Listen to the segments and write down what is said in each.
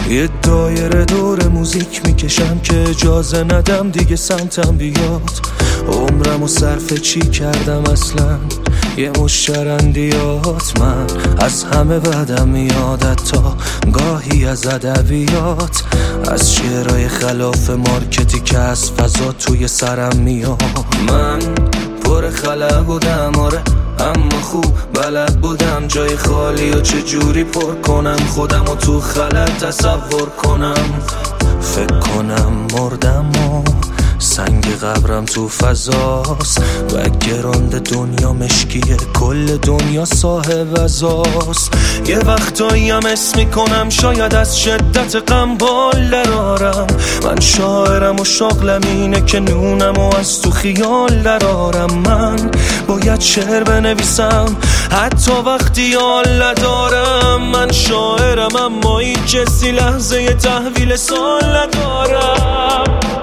یه دایره دور موزیک میکشم که اجازه ندم دیگه سمتم بیاد. عمرمو صرف چی کردم اصلا؟ یه مش شرندیات. من از همه بدم میاد، تا گاهی از ادبیات، از شعرهای خلاف مارکتی که از فضا توی سرم میاد. من پر خلا بودم آره، اما خوب بلد بودم جای خالی و چجوری پر کنم خودم و تو خلا تصور کنم. فکر کنم مردم و سنگ قبرم تو فضاست، بک‌گراند دنیا مشکیه، کل دنیا صاحب عزاست. یه وقتایی هم اسم میکنم شاید از شدت غم بال درارم. من شاعرم و شغلم اینه که نونم و از تو خیال درارم. من باید شعر بنویسم حتی وقتی حال ندارم. من شاعرم اما این کسی لحظه تحویل سال ندارم.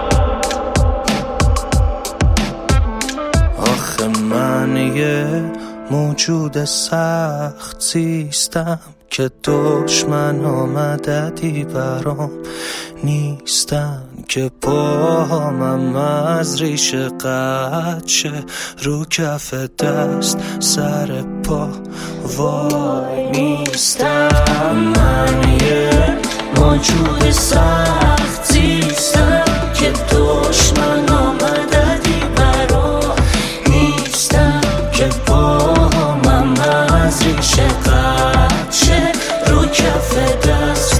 من یه موجود سخت زیستم که دشمن مددی برام نیستن، که پاهمم از ریشه قطع شه رو کف دست سر پا وای نیستم. من یه موجود سخت زیستم که دشمن مددی برام نیستم، که پاهمم از ریشه قطع شه رو کف دست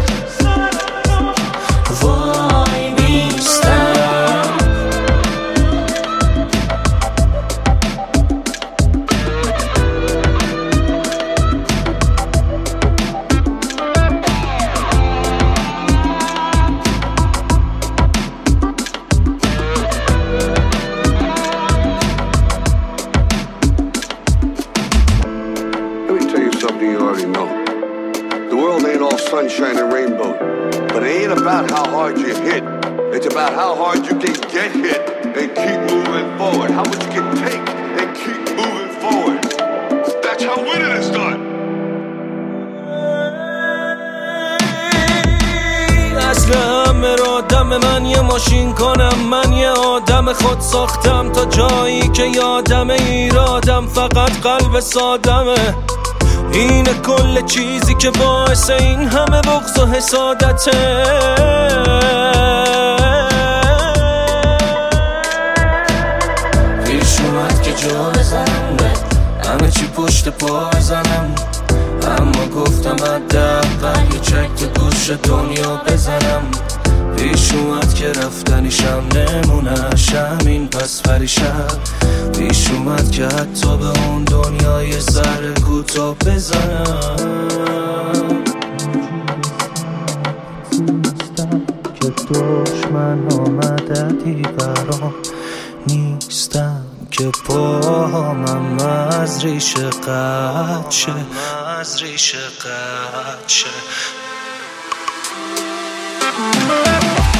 وای نیستم. Something you already know. The world ain't all sunshine and rainbow, but it ain't about how hard you hit. It's about how hard you can get hit and keep moving forward. How much you can take and keep moving forward. That's how winning is done. اصل همه را دم من یه ماشین کنم، من یه آدم خود ساختم تا جایی که یادم ایرادم فقط قلب سادمه. اینه کل چیزی که باعث این همه بغض و حسادته. پیش اومد که جا بزنم به همه چی پشت پا بزنم، اما گفتم حداقل یه چک تو گوش دنیا بزنم. پیش اومد که رفتنیشم نمونش همین پس فریشم. پیش اومد که حتی به اون دنیای سر کوتاه بزنم. که دشمن مددی برام نیستم، که پاهمم از ریشه قطع شه. از ریشه قطع شه.